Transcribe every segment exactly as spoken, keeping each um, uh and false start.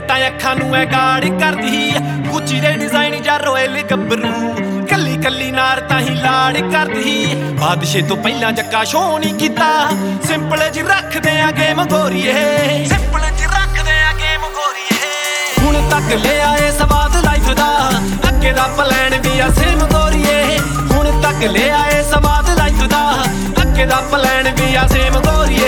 ਤਾਂ ਅੱਖਾਂ ਨੂੰ ਐ ਗਾੜ ਕਰਦੀ ਗੁੱਚੀ ਦੇ ਡਿਜ਼ਾਈਨ ਜਾਂ ਰੋਇਲ ਗੱਭਰੂ ਕੱਲੀ ਕੱਲੀ ਨਾਰ ਤਾਂ ਹੀ ਲਾੜ ਕਰਦੀ ਬਾਦਸ਼ੇ ਤੋਂ ਪਹਿਲਾਂ ਜੱਕਾ ਸ਼ੋਅ ਨਹੀਂ ਕੀਤਾ ਸਿੰਪਲ ਜੀ ਰੱਖਦੇ ਆ ਗੇਮ ਗੋਰੀਏ ਸਿੰਪਲ ਜੀ ਰੱਖਦੇ ਆ ਗੇਮ ਗੋਰੀਏ ਹੁਣ ਤੱਕ ਲਿਆ ਏ ਸਵਾਦ ਲਾਈਫ ਦਾ ਅੱਗੇ ਦਾ ਪਲਾਨ ਵੀ ਆ ਸੇਮ ਗੋਰੀਏ ਹੁਣ ਤੱਕ ਲਿਆ ਏ ਸਵਾਦ ਲਾਈਫ ਦਾ ਅੱਗੇ ਦਾ ਪਲਾਨ ਵੀ ਆ ਸੇਮ ਗੋਰੀਏ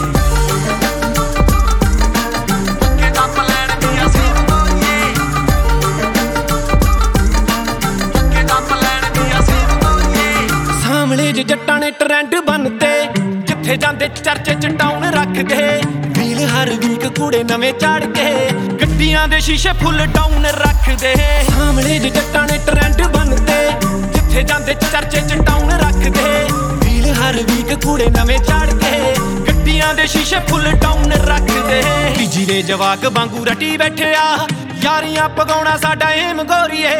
ਜੱਟਾਂ ਨੇ ਟ੍ਰੈਂਡ ਬਣਦੇ ਜਿੱਥੇ ਜਾਂਦੇ ਚਰਚੇ ਚ ਟਾਊਨ ਰੱਖਦੇ ਵੀਲ ਹਰ ਵੀਕ ਕੂੜੇ ਨਵੇਂ ਚਾੜ ਕੇ ਗੱਡੀਆਂ ਦੇ ਸ਼ੀਸ਼ੇ ਫੁੱਲ ਡਾਊਨ ਰੱਖਦੇ ਸਾਹਮਣੇ ਜੱਟਾਂ ਨੇ ਟ੍ਰੈਂਡ ਬਣਦੇ ਜਿੱਥੇ ਜਾਂਦੇ ਚਰਚੇ ਚ ਟਾਊਨ ਰੱਖਦੇ ਵੀਲ ਹਰ ਵੀਕ ਕੂੜੇ ਨਵੇਂ ਚਾੜ ਕੇ ਗੱਡੀਆਂ ਦੇ ਸ਼ੀਸ਼ੇ ਫੁੱਲ ਡਾਊਨ ਰੱਖਦੇ ਤੀਜੀ ਦੇ ਜਵਾਕ ਵਾਂਗੂ ਰਟੀ ਬੈਠਿਆ ਯਾਰੀਆਂ ਪਗਾਉਣਾ ਸਾਡਾ ਏਮ ਗੋਰੀਏ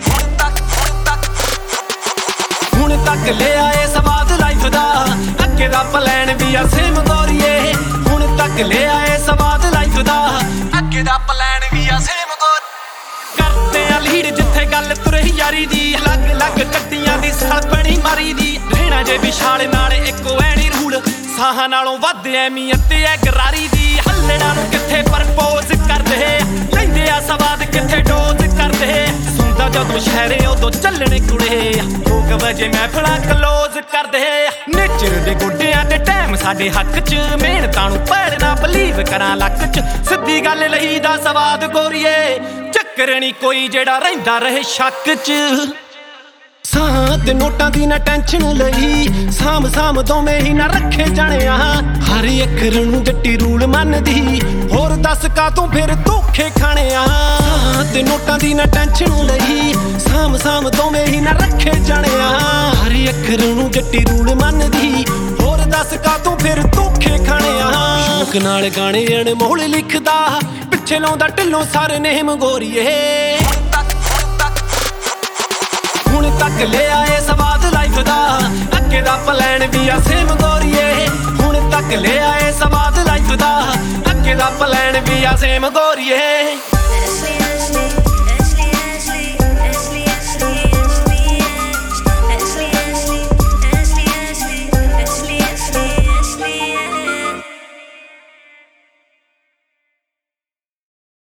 ਹੁਣ ਤੱਕ ਲਿਆ ਏ ਸਵਾਦ ਲਾਈਫ ਦਾ ਅੱਗੇ ਦਾ ਪਲਾਨ ਵੀ ਆ ਸੇਮ ਗੋਰੀਏ ਹੁਣ ਤੱਕ ਲਿਆ ਏ ਸਵਾਦ ਲਾਈਫ ਦਾ ਅੱਗੇ ਦਾ ਪਲਾਨ ਵੀ ਆ ਸੇਮ ਗੋਰ ਕਰਦੇ ਆ ਲੀਡ ਜਿੱਥੇ ਗੱਲ ਤੁਰੇ ਯਾਰੀ ਦੀ ਅਲੱਗ ਅਲੱਗ ਕੱਟੀਆਂ ਦੀ ਸਲਪਣੀ ਮਾਰੀ ਦੀ ਰਹਿਣਾ ਜੇ ਵਿਸ਼ਾਲ ਨਾਲ ਇੱਕੋ ਐਣੀ ਰੂਲ ਸਾਹਾਂ ਨਾਲੋਂ ਵੱਧ ਐਮੀਅਤ ਐ ਗਰਾਰੀ ਦੀ ਹੱਲੜਾਂ ਨੂੰ ਕਿੱਥੇ ਪ੍ਰਪੋਜ਼ ਕਰਦੇ ਲੈਂਦੇ ਆ ਸਵਾਦ ਕਿੱਥੇ ਡੋਜ਼ ਕਰਦੇ ਸੁਣਦਾ ਜਦੋਂ ਸ਼ਹਿਰੇ ਉਦੋਂ ਚੱਲਣੇ ਕੁੜੇ ਦੋ ਕੁ ਵਜੇ ਮਹਿਫਲਾਂ ਕਲੋਜ਼ ਕਰਦੇ ਨੇਚਰ ਦੇ ਗੋਡਿਆਂ ਤੇ ਟਾਈਮ ਸਾਡੇ ਹੱਕ ਚ ਮਿਹਨਤਾਂ ਨੂੰ ਪੈੜਨਾ ਬਲੀਵ ਕਰਾਂ ਲੱਕ ਚ ਸਿੱਧੀ ਗੱਲ ਲਈ ਦਾ ਸਵਾਦ ਗੋਰੀਏ ਚੱਕਰ ਨੀ ਕੋਈ ਜਿਹੜਾ ਰਹਿੰਦਾ ਰਹੇ ਸ਼ੱਕ ਚ ਸਾਹ ਤੇ ਨੋਟਾਂ ਦੀ ਨਾ ਟੈਨਸ਼ਨ ਲਈ ਸਾਮ ਸਾਮ ਦੋਵੇਂ ਹੀ ਨਾ ਰੱਖੇ ਜਾਣਿਆ ਹਰ ਅੱਖਰ ਨੂੰ ਜੱਟੀ ਰੂਲ ਮੰਨਦੀ ਹੋਰ ਦੱਸ ਕਾ ਤੂੰ ਫਿਰ ਧੋਖੇ ਖਾਣਿਆ ਸਾਹ ਤੇ ਨੋਟਾਂ ਦੀ ਨਾ ਟੈਨਸ਼ਨ ਲਈ ਸਾਮ ਸਾਮ ਦੋਵੇਂ ਹੀ ਨਾ ਰੱਖੇ ਜਾਣਿਆ ਹਰ ਅੱਖਰ ਨੂੰ ਜੱਟੀ ਰੂਲ ਮੰਨਦੀ ਹੋਰ ਦੱਸ ਕਾ ਤੂੰ ਫਿਰ ਧੋਖੇ ਖਾਣਿਆ ਸ਼ੌਕ ਨਾਲ ਗਾਣੇ ਅਣਮੋਲ ਲਿਖਦਾ ਪਿੱਛੇ ਲਾਉਂਦਾ ਢਿੱਲੋਂ ਸਾਰੇ ਨੇਮ ਗੋਰੀਏ ਹੁਣ ਤੱਕ ਲਿਆ ਏ ਸਵਾਦ ਲਾਈਫ ਦਾ ਅੱਗੇ ਦਾ ਪਲਾਨ ਵੀ ਆ ਸੇਮ ਗੋਰੀਏ ਹੁਣ ਤੱਕ ਲਿਆ ਏ ਸਵਾਦ ਲਾਈਫ ਦਾ ਅੱਗੇ ਦਾ ਪਲਾਨ ਵੀ ਆ ਸੇਮ ਗੋਰੀਏ।